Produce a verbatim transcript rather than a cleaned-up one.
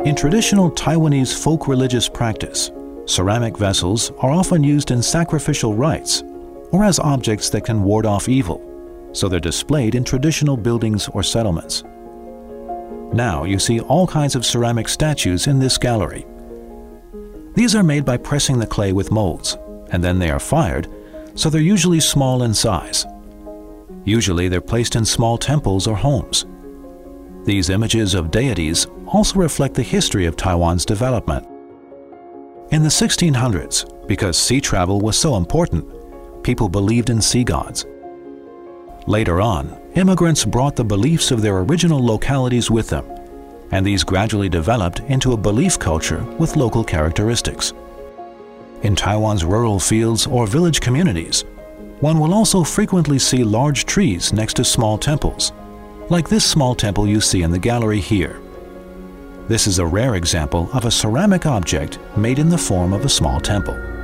In traditional Taiwanese folk religious practice, ceramic vessels are often used in sacrificial rites or as objects that can ward off evil, so they're displayed in traditional buildings or settlements. Now you see all kinds of ceramic statues in this gallery. These are made by pressing the clay with molds, and then they are fired, so they're usually small in size. Usually they're placed in small temples or homes. These images of deities also reflect the history of Taiwan's development. In the sixteen hundreds, because sea travel was so important, people believed in sea gods. Later on, immigrants brought the beliefs of their original localities with them, and these gradually developed into a belief culture with local characteristics. In Taiwan's rural fields or village communities, one will also frequently see large trees next to small temples, like this small temple you see in the gallery here. This is a rare example of a ceramic object made in the form of a small temple.